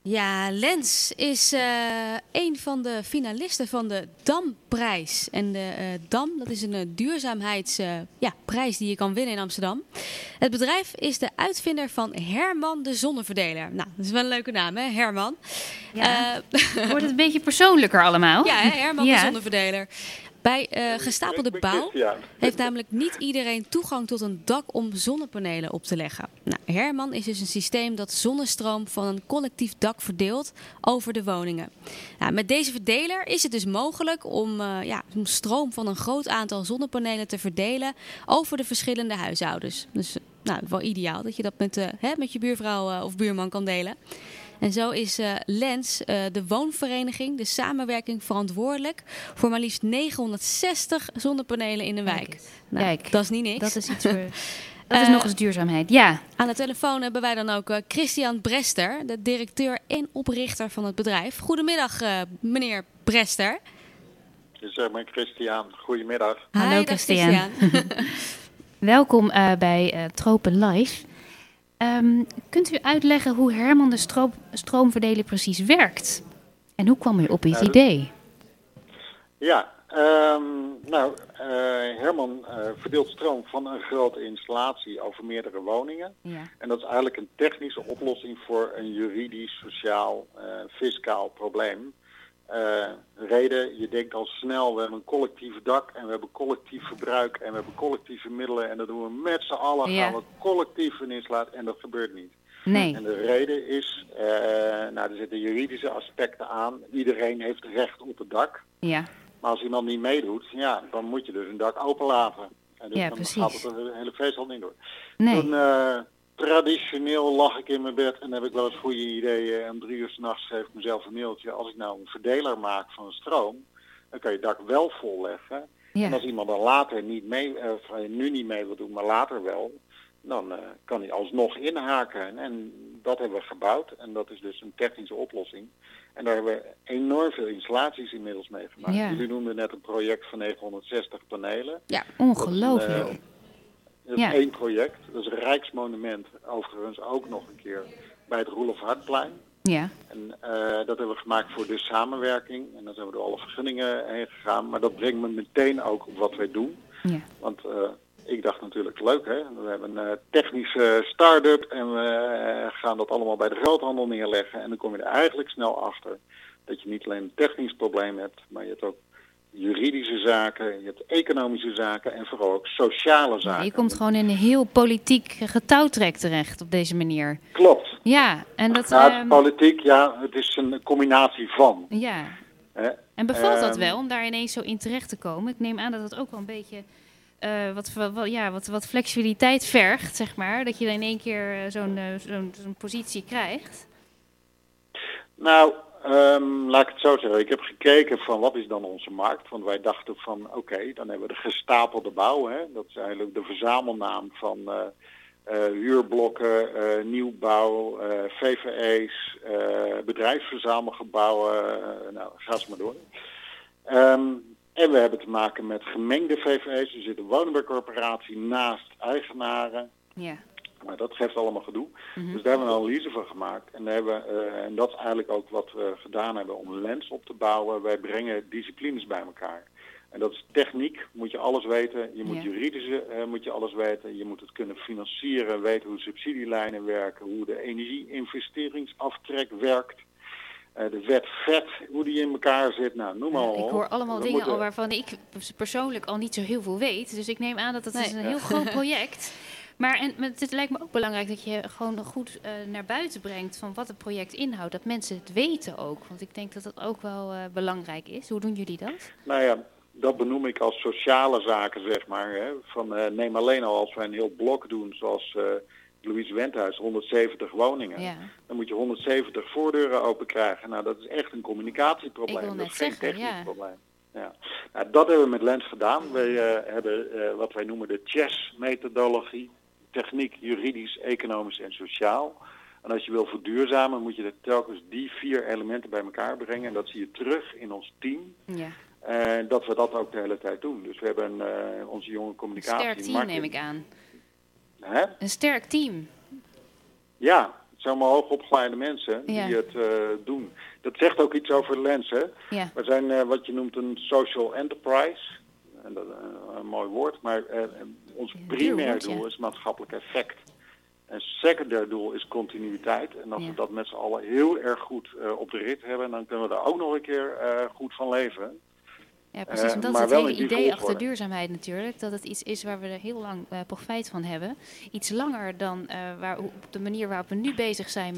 Ja, Lens is een van de finalisten van de Damprijs. En de Dam, dat is een duurzaamheidsprijs die je kan winnen in Amsterdam. Het bedrijf is de uitvinder van Herman de Zonneverdeler. Nou, dat is wel een leuke naam, hè, Herman. Ja. Wordt het een beetje persoonlijker allemaal? Ja, hè, Herman de Zonneverdeler. Bij gestapelde bouw heeft namelijk niet iedereen toegang tot een dak om zonnepanelen op te leggen. Nou, Herman is dus een systeem dat zonnestroom van een collectief dak verdeelt over de woningen. Nou, met deze verdeler is het dus mogelijk om stroom van een groot aantal zonnepanelen te verdelen over de verschillende huishoudens. Dus wel ideaal dat je dat met je buurvrouw of buurman kan delen. En zo is Lens, de woonvereniging, de samenwerking verantwoordelijk voor maar liefst 960 zonnepanelen in de wijk. Kijk, dat is niet niks. Dat is iets voor... Dat is nog eens duurzaamheid, ja. Aan de telefoon hebben wij dan ook Christian Brester, de directeur en oprichter van het bedrijf. Goedemiddag, meneer Brester. Je zegt maar Christian, goedemiddag. Hallo Christian. Welkom bij Tropen Live. Kunt u uitleggen hoe Herman de stroomverdeler precies werkt? En hoe kwam u op het idee? Ja, Herman verdeelt stroom van een grote installatie over meerdere woningen. Ja. En dat is eigenlijk een technische oplossing voor een juridisch, sociaal, fiscaal probleem. Reden, je denkt al snel, we hebben een collectief dak en we hebben collectief verbruik en we hebben collectieve middelen en dat doen we met z'n allen, gaan we collectief een inslaat en dat gebeurt niet. Nee. En de reden is, er zitten juridische aspecten aan, iedereen heeft recht op het dak. Ja. Maar als iemand niet meedoet, dan moet je dus een dak openlaten. En dus dan precies. gaat het hele feest al niet door. Nee. Toen, traditioneel lag ik in mijn bed en heb ik wel eens goede ideeën. Om 3 uur 's nachts schreef ik mezelf een mailtje. Als ik nou een verdeler maak van stroom, dan kan je het dak wel volleggen. Ja. En als iemand dan later niet mee, nu niet mee wil doen, maar later wel, dan kan hij alsnog inhaken. En dat hebben we gebouwd. En dat is dus een technische oplossing. En daar hebben we enorm veel installaties inmiddels mee gemaakt. Ja. Jullie noemden net een project van 960 panelen. Ja, ongelooflijk. Dat is 1 project. Dat is een Rijksmonument, overigens ook nog een keer bij het Roelof Hartplein. Ja. En dat hebben we gemaakt voor de samenwerking. En dan zijn we door alle vergunningen heen gegaan. Maar dat brengt me meteen ook op wat wij doen. Ja. Want ik dacht natuurlijk, leuk hè. We hebben een technische start-up en we gaan dat allemaal bij de groothandel neerleggen. En dan kom je er eigenlijk snel achter dat je niet alleen een technisch probleem hebt, maar je hebt ook juridische zaken, je hebt economische zaken en vooral ook sociale zaken. Ja, je komt gewoon in een heel politiek getouwtrek terecht op deze manier. Klopt. Ja, en dat... het is politiek, het is een combinatie van. Ja. En bevalt dat wel om daar ineens zo in terecht te komen? Ik neem aan dat het ook wel een beetje wat flexibiliteit vergt, zeg maar. Dat je dan in één keer zo'n positie krijgt. Nou, laat ik het zo zeggen. Ik heb gekeken van wat is dan onze markt. Want wij dachten van oké, dan hebben we de gestapelde bouw. Hè? Dat is eigenlijk de verzamelnaam van huurblokken, nieuwbouw, VVE's, bedrijfsverzamelgebouwen. Ga eens maar door. En we hebben te maken met gemengde VVE's. Er zit een woningbouwcorporatie naast eigenaren. Ja. Maar dat geeft allemaal gedoe. Mm-hmm. Dus daar hebben we een analyse van gemaakt. En, en dat is eigenlijk ook wat we gedaan hebben om Lens op te bouwen. Wij brengen disciplines bij elkaar. En dat is techniek, moet je alles weten. Je moet juridische, moet je alles weten. Je moet het kunnen financieren, weten hoe subsidielijnen werken. Hoe de energie-investeringsaftrek werkt. De wet vet, hoe die in elkaar zit. Nou, noem maar op. Ik hoor allemaal dingen al waarvan ik persoonlijk al niet zo heel veel weet. Dus ik neem aan dat het is een heel groot project. Maar het lijkt me ook belangrijk dat je gewoon goed naar buiten brengt van wat het project inhoudt. Dat mensen het weten ook. Want ik denk dat dat ook wel belangrijk is. Hoe doen jullie dat? Nou ja, dat benoem ik als sociale zaken, zeg maar. Hè. Neem alleen al als wij een heel blok doen, zoals Louise Wendhuis, 170 woningen. Ja. Dan moet je 170 voordeuren open krijgen. Nou, dat is echt een communicatieprobleem. Dat is geen technisch probleem. Ja. Nou, dat hebben we met Lens gedaan. Wij hebben wat wij noemen de CHESS-methodologie. Techniek, juridisch, economisch en sociaal. En als je wil verduurzamen, moet je telkens die 4 elementen bij elkaar brengen. En dat zie je terug in ons team. Ja. Dat we dat ook de hele tijd doen. Dus we hebben onze jonge communicatie... Een sterk team neem ik aan. Hè? Een sterk team. Ja, zijn maar hoogopgeleide mensen die het doen. Dat zegt ook iets over Lens, hè? Ja. We zijn wat je noemt een social enterprise. En dat een mooi woord, maar ons primair doel is maatschappelijk effect. Een secundair doel is continuïteit. En als we dat met z'n allen heel erg goed op de rit hebben, dan kunnen we er ook nog een keer goed van leven. Ja, precies. En dat is het hele idee achter duurzaamheid natuurlijk. Dat het iets is waar we er heel lang profijt van hebben. Iets langer dan op de manier waarop we nu bezig zijn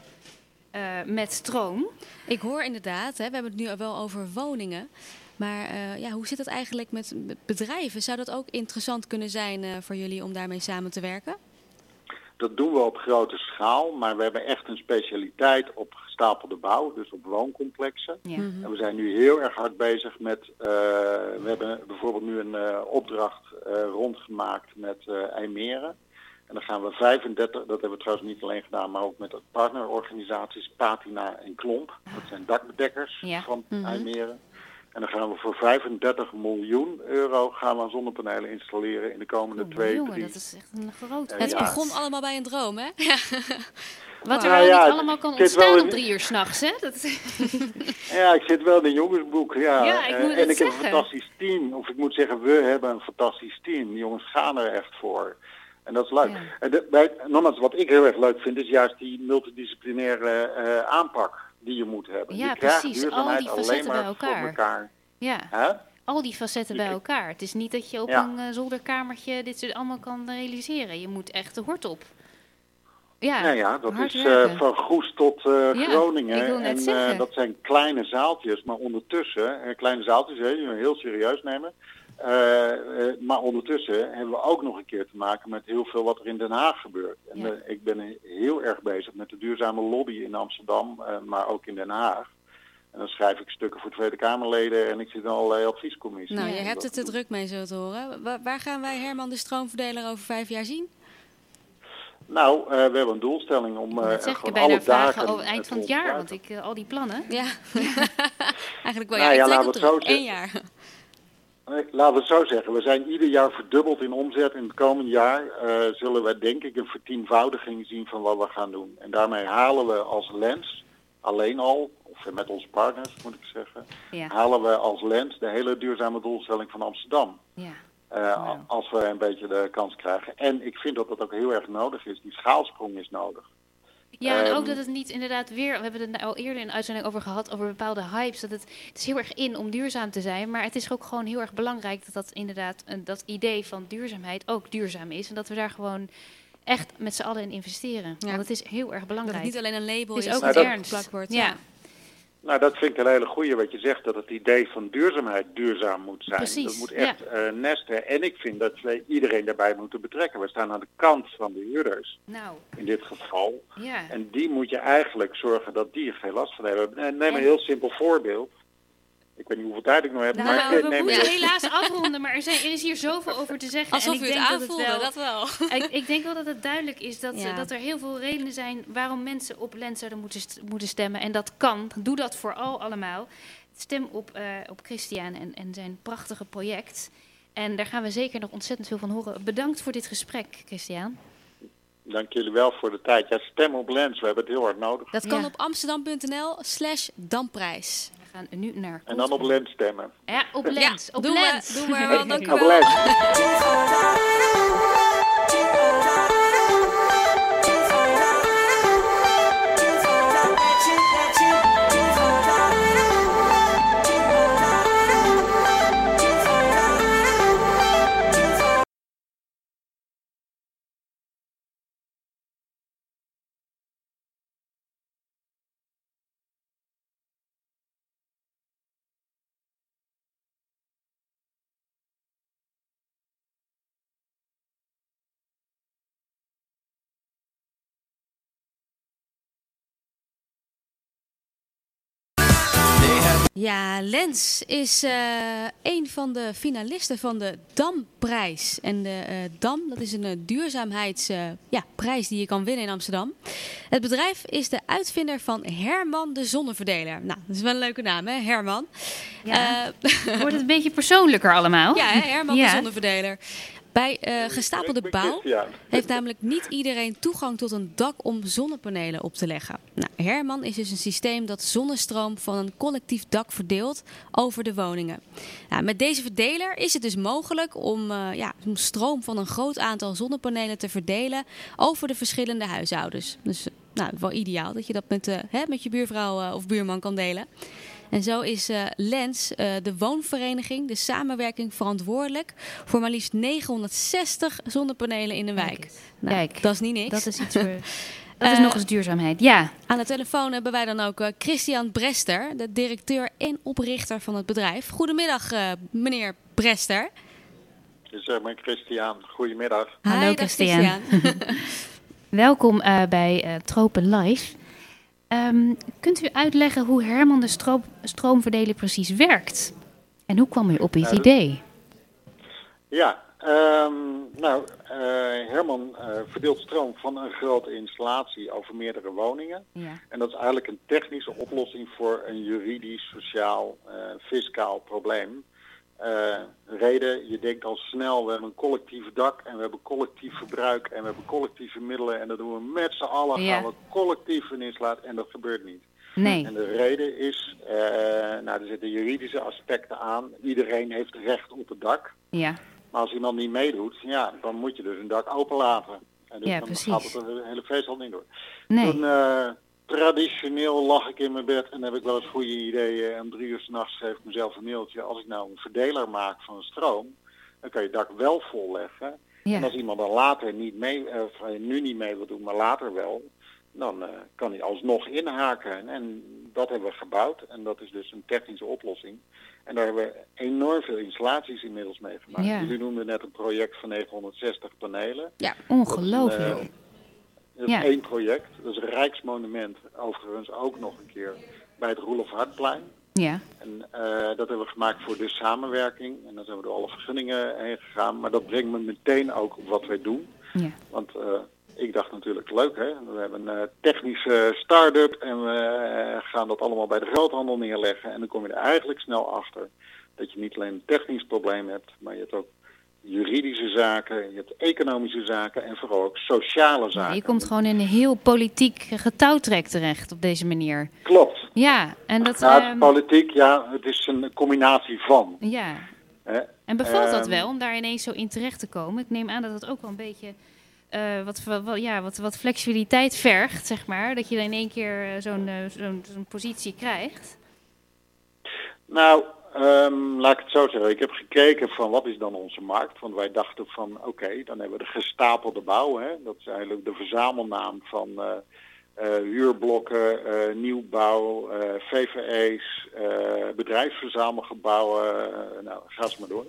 met stroom. Ik hoor inderdaad, we hebben het nu wel over woningen. Maar hoe zit het eigenlijk met bedrijven? Zou dat ook interessant kunnen zijn voor jullie om daarmee samen te werken? Dat doen we op grote schaal, maar we hebben echt een specialiteit op gestapelde bouw, dus op wooncomplexen. Ja. En we zijn nu heel erg hard bezig met, we hebben bijvoorbeeld nu een opdracht rondgemaakt met IJmeren. En dan gaan we 35, dat hebben we trouwens niet alleen gedaan, maar ook met partnerorganisaties, Patina en Klomp. Dat zijn dakbedekkers van IJmeren. En dan gaan we voor 35 miljoen euro aan zonnepanelen installeren in de komende 2-3 jaar. Dat is echt een groot. Het begon allemaal bij een droom, hè? Ja. Wat er niet allemaal kan ontstaan om 3 uur 's nachts, hè? Ja, ik zit wel in een jongensboek. Ja, ik moet en ik heb een fantastisch team. Of ik moet zeggen, we hebben een fantastisch team. Die jongens gaan er echt voor. En dat is leuk. Ja. Nogmaals, wat ik heel erg leuk vind, is juist die multidisciplinaire aanpak die je moet hebben. Ja, je precies. Al die facetten bij elkaar. Ja. Huh? Al die facetten bij elkaar. Het is niet dat je op een zolderkamertje dit soort allemaal kan realiseren. Je moet echt de hort op. Ja, dat is van Goes tot Groningen. Ik wil net zeggen. Dat zijn kleine zaaltjes, maar ondertussen, kleine zaaltjes, die we heel serieus nemen. Maar ondertussen hebben we ook nog een keer te maken met heel veel wat er in Den Haag gebeurt. En ik ben heel erg bezig met de duurzame lobby in Amsterdam, maar ook in Den Haag. En dan schrijf ik stukken voor Tweede Kamerleden en ik zit in allerlei adviescommissies. Nou, je hebt het te druk mee zo te horen. Waar gaan wij Herman de Stroomverdeler over 5 jaar zien? Nou, we hebben een doelstelling om gewoon alle dagen over eind van het jaar, want al die plannen. Ja, eigenlijk wel. Ik trek het terug. 1 jaar. Laten we het zo zeggen. We zijn ieder jaar verdubbeld in omzet. In het komende jaar zullen we denk ik een vertienvoudiging zien van wat we gaan doen. En daarmee halen we als Lens alleen al, of met onze partners moet ik zeggen, halen we als Lens de hele duurzame doelstelling van Amsterdam. Ja. Als we een beetje de kans krijgen. En ik vind dat dat ook heel erg nodig is. Die schaalsprong is nodig. Ja, en ook dat het niet inderdaad weer... We hebben het al eerder in de uitzending over gehad, over bepaalde hypes. Dat het is heel erg in om duurzaam te zijn. Maar het is ook gewoon heel erg belangrijk dat inderdaad dat idee van duurzaamheid ook duurzaam is. En dat we daar gewoon echt met z'n allen in investeren. Ja. Want het is heel erg belangrijk. Dat het niet alleen een label is, ook het ernst. Plakwoord. Ja. Nou, dat vind ik een hele goeie wat je zegt, dat het idee van duurzaamheid duurzaam moet zijn. Precies, dat moet echt nesten. En ik vind dat we iedereen daarbij moeten betrekken. We staan aan de kant van de huurders, in dit geval. Ja. En die moet je eigenlijk zorgen dat die er geen last van hebben. Neem een heel simpel voorbeeld. Ik weet niet hoeveel tijd ik nog heb. Nou, we moeten helaas afronden, maar er is hier zoveel over te zeggen. Alsof en u het aanvoelde, dat wel. Ik denk wel dat het duidelijk is dat er heel veel redenen zijn waarom mensen op Lens zouden moeten stemmen. En dat kan. Doe dat vooral allemaal. Stem op Christian en zijn prachtige project. En daar gaan we zeker nog ontzettend veel van horen. Bedankt voor dit gesprek, Christian. Dank jullie wel voor de tijd. Ja, stem op Lens, we hebben het heel hard nodig. Dat kan op amsterdam.nl/damprijs. We gaan nu naar... En dan op Lens stemmen. Ja, op Lens. Ja, doe maar. Dank u wel. Op Lens. Ja, Lens is een van de finalisten van de Damprijs. En de Dam, dat is een duurzaamheidsprijs die je kan winnen in Amsterdam. Het bedrijf is de uitvinder van Herman de Zonneverdeler. Nou, dat is wel een leuke naam, hè? Herman. Ja. Wordt het een beetje persoonlijker allemaal? Ja, Herman de Zonneverdeler. Bij gestapelde bouw heeft namelijk niet iedereen toegang tot een dak om zonnepanelen op te leggen. Nou, Herman is dus een systeem dat zonnestroom van een collectief dak verdeelt over de woningen. Nou, met deze verdeler is het dus mogelijk om stroom van een groot aantal zonnepanelen te verdelen over de verschillende huishoudens. Dus wel ideaal dat je dat met je buurvrouw of buurman kan delen. En zo is Lens, de woonvereniging, de samenwerking verantwoordelijk voor maar liefst 960 zonnepanelen in de wijk. Kijk, dat is niet niks. Dat is iets voor... Dat is nog eens duurzaamheid, ja. Aan de telefoon hebben wij dan ook Christian Brester, de directeur en oprichter van het bedrijf. Goedemiddag, meneer Brester. Zeg maar Christian, goedemiddag. Hallo Christian. Welkom bij Tropen Live. Kunt u uitleggen hoe Herman de stroomverdeler precies werkt? En hoe kwam u op het idee? Ja, Herman verdeelt stroom van een grote installatie over meerdere woningen. Ja. En dat is eigenlijk een technische oplossing voor een juridisch, sociaal, fiscaal probleem. Reden, je denkt al snel, we hebben een collectief dak en we hebben collectief verbruik en we hebben collectieve middelen en dat doen we met z'n allen, gaan we collectief een installatie en dat gebeurt niet. Nee. En de reden is, er zitten juridische aspecten aan, iedereen heeft recht op het dak. Ja. Maar als iemand niet meedoet, dan moet je dus een dak openlaten. En dus dan precies. gaat het een hele feest al niet door. Nee. Toen, traditioneel lag ik in mijn bed en heb ik wel eens goede ideeën. Om 3 uur 's nachts schreef ik mezelf een mailtje. Als ik nou een verdeler maak van stroom, dan kan je dak wel volleggen. Ja. En als iemand dan later nu niet mee wil doen, maar later wel, dan kan hij alsnog inhaken. En dat hebben we gebouwd. En dat is dus een technische oplossing. En daar hebben we enorm veel installaties inmiddels mee gemaakt. Ja. Jullie noemden net een project van 960 panelen. Ja, ongelooflijk. Dat is 1 project. Dat is een Rijksmonument, overigens ook nog een keer bij het Roelof Hartplein. Ja. En dat hebben we gemaakt voor de samenwerking. En dan zijn we door alle vergunningen heen gegaan. Maar dat brengt me meteen ook op wat wij doen. Ja. Want ik dacht natuurlijk, leuk hè. We hebben een technische start-up en we gaan dat allemaal bij de groothandel neerleggen. En dan kom je er eigenlijk snel achter dat je niet alleen een technisch probleem hebt, maar je hebt ook juridische zaken, je hebt economische zaken en vooral ook sociale zaken. Je komt gewoon in een heel politiek getouwtrek terecht op deze manier. Klopt. Ja, en dat... politiek, het is een combinatie van. Ja. En bevalt dat wel om daar ineens zo in terecht te komen? Ik neem aan dat het ook wel een beetje wat flexibiliteit vergt, zeg maar. Dat je dan in één keer zo'n positie krijgt. Nou, laat ik het zo zeggen. Ik heb gekeken van wat is dan onze markt. Want wij dachten van oké, dan hebben we de gestapelde bouw. Hè? Dat is eigenlijk de verzamelnaam van huurblokken, nieuwbouw, VVE's, bedrijfsverzamelgebouwen. Ga eens maar door.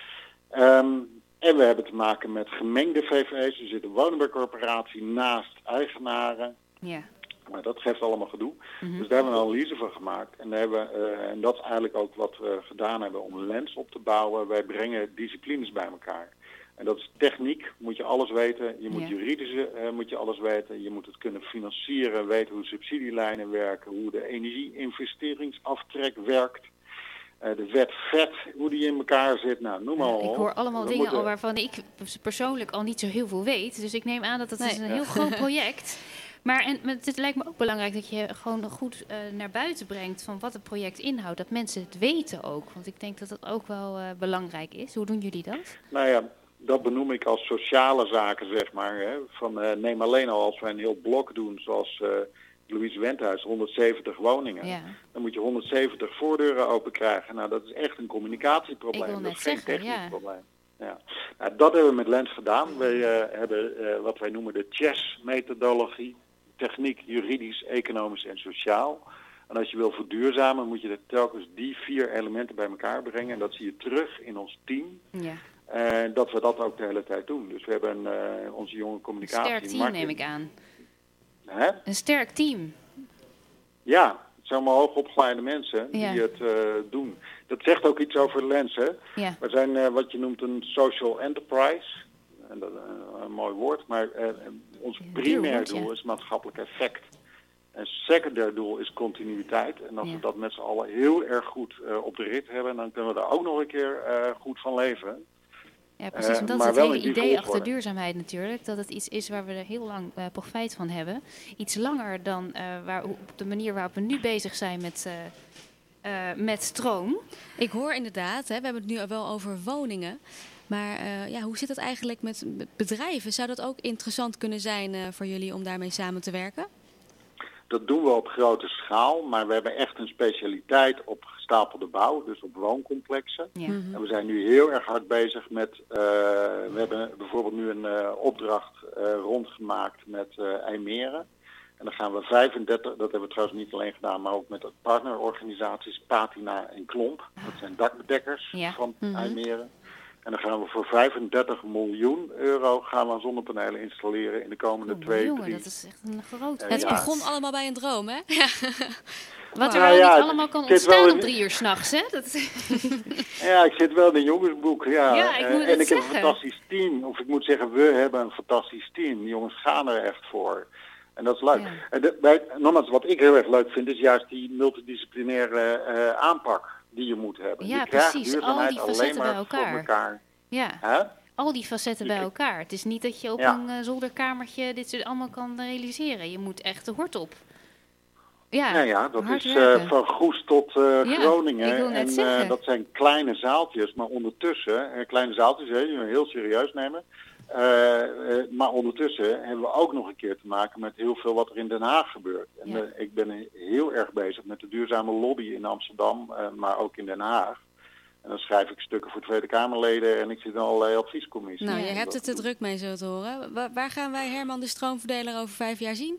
En we hebben te maken met gemengde VVE's. Er zit een woningbouwcorporatie naast eigenaren. Ja. Maar dat geeft allemaal gedoe. Mm-hmm. Dus daar hebben we een analyse van gemaakt. En, en dat is eigenlijk ook wat we gedaan hebben om een lens op te bouwen. Wij brengen disciplines bij elkaar. En dat is techniek, moet je alles weten. Je moet juridische, moet je alles weten. Je moet het kunnen financieren, weten hoe subsidielijnen werken, hoe de energie-investeringsaftrek werkt. De wet vet, hoe die in elkaar zit, noem maar op. Ik hoor allemaal dingen al waarvan ik persoonlijk al niet zo heel veel weet. Dus ik neem aan dat het is een heel groot project. Maar het lijkt me ook belangrijk dat je gewoon goed naar buiten brengt van wat het project inhoudt. Dat mensen het weten ook. Want ik denk dat dat ook wel belangrijk is. Hoe doen jullie dat? Nou ja, dat benoem ik als sociale zaken, zeg maar. Hè. Neem alleen al als wij een heel blok doen, zoals Louise Wendhuis, 170 woningen. Ja. Dan moet je 170 voordeuren open krijgen. Nou, dat is echt een communicatieprobleem. Dat is geen technisch probleem. Ja. Nou, dat hebben we met Lens gedaan. Wij hebben wat wij noemen de CHESS-methodologie. Techniek, juridisch, economisch en sociaal. En als je wil verduurzamen, moet je telkens die 4 elementen bij elkaar brengen. En dat zie je terug in ons team. Ja. Dat we dat ook de hele tijd doen. Dus we hebben onze jonge communicatie... Een sterk team neem ik aan. Hè? Een sterk team. Ja, het zijn allemaal hoogopgeleide mensen die het doen. Dat zegt ook iets over Lens, hè? Ja. We zijn wat je noemt een social enterprise. En dat een mooi woord, maar ons primair doel is maatschappelijk effect. En secundair doel is continuïteit. En als we dat met z'n allen heel erg goed op de rit hebben, dan kunnen we daar ook nog een keer goed van leven. Ja, precies. Want dat is het hele idee achter duurzaamheid natuurlijk. Dat het iets is waar we er heel lang profijt van hebben. Iets langer dan op de manier waarop we nu bezig zijn met stroom. Ik hoor inderdaad, we hebben het nu wel over woningen. Maar hoe zit dat eigenlijk met bedrijven? Zou dat ook interessant kunnen zijn voor jullie om daarmee samen te werken? Dat doen we op grote schaal, maar we hebben echt een specialiteit op gestapelde bouw, dus op wooncomplexen. Ja. En we zijn nu heel erg hard bezig met, we hebben bijvoorbeeld nu een opdracht rondgemaakt met IJmeren. En dan gaan we 35, dat hebben we trouwens niet alleen gedaan, maar ook met de partnerorganisaties Patina en Klomp. Dat zijn dakbedekkers van IJmeren. En dan gaan we voor 35 miljoen euro gaan we zonnepanelen installeren in de komende 2-3 jaar. Dat is echt een groot. Het begon allemaal bij een droom, hè? Wat er wel niet allemaal kan ontstaan om 3 uur 's nachts, hè? Ja, ik zit wel in een jongensboek, ja ik moet en ik heb een fantastisch team. Of ik moet zeggen, we hebben een fantastisch team. Die jongens gaan er echt voor. En dat is leuk. Ja. Nogmaals, wat ik heel erg leuk vind, is juist die multidisciplinaire aanpak die je moet hebben. Ja, je precies. Al die facetten bij elkaar. Ja. Al die facetten bij elkaar. Het is niet dat je op een zolderkamertje dit soort allemaal kan realiseren. Je moet echt de hort op. Ja, dat is van Goes tot Groningen. En dat zijn kleine zaaltjes, maar ondertussen, kleine zaaltjes, die we heel serieus nemen. Maar ondertussen hebben we ook nog een keer te maken met heel veel wat er in Den Haag gebeurt. En ik ben heel erg bezig met de duurzame lobby in Amsterdam, maar ook in Den Haag. En dan schrijf ik stukken voor Tweede Kamerleden en ik zit in allerlei adviescommissies. Nou, je hebt het te druk mee zo te horen. Waar gaan wij Herman de stroomverdeler over 5 jaar zien?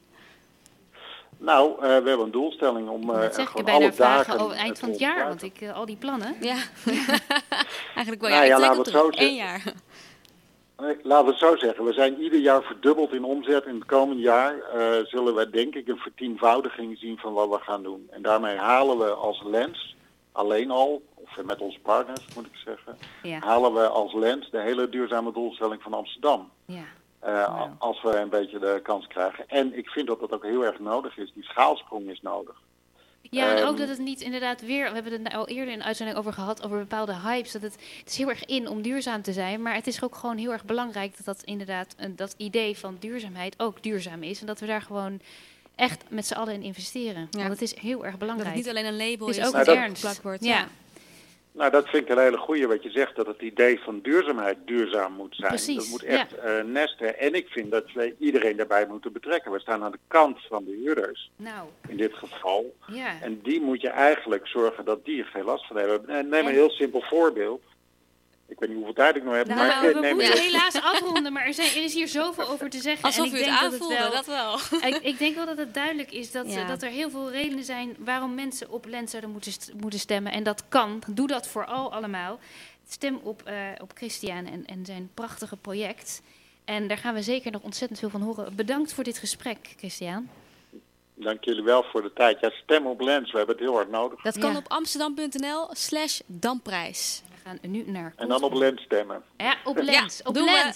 Nou, we hebben een doelstelling om gewoon alle dagen... over eind van het jaar, want al die plannen... Ja, eigenlijk wel. Laten we het zo 1 jaar. Laten we het zo zeggen. We zijn ieder jaar verdubbeld in omzet. In het komend jaar zullen we denk ik een vertienvoudiging zien van wat we gaan doen. En daarmee halen we als Lens alleen al, of met onze partners moet ik zeggen, halen we als Lens de hele duurzame doelstelling van Amsterdam. Ja. Als we een beetje de kans krijgen. En ik vind dat dat ook heel erg nodig is. Die schaalsprong is nodig. Ja, en ook dat het niet inderdaad weer... We hebben het al eerder in de uitzending over gehad, over bepaalde hypes. Dat het is heel erg in om duurzaam te zijn. Maar het is ook gewoon heel erg belangrijk dat inderdaad dat idee van duurzaamheid ook duurzaam is. En dat we daar gewoon echt met z'n allen in investeren. Ja. Want het is heel erg belangrijk. Dat het niet alleen een label is, ook het ernst. Ja. Nou, dat vind ik een hele goeie wat je zegt, dat het idee van duurzaamheid duurzaam moet zijn. Precies, dat moet echt nesten. En ik vind dat we iedereen daarbij moeten betrekken. We staan aan de kant van de huurders, in dit geval. Ja. En die moet je eigenlijk zorgen dat die er geen last van hebben. Neem een heel simpel voorbeeld. Ik weet niet hoeveel tijd ik nog heb. Maar we moeten helaas afronden, maar er is hier zoveel over te zeggen. Alsof u het aanvoelde, dat wel. Ik denk wel dat het duidelijk is dat er heel veel redenen zijn waarom mensen op Lens zouden moeten stemmen. En dat kan. Doe dat vooral allemaal. Stem op Christian en zijn prachtige project. En daar gaan we zeker nog ontzettend veel van horen. Bedankt voor dit gesprek, Christian. Dank jullie wel voor de tijd. Ja, stem op Lens. We hebben het heel hard nodig. Dat kan op amsterdam.nl/damprijs. We gaan nu naar... En dan op Lens stemmen. Ja, op Lens. Op Lens.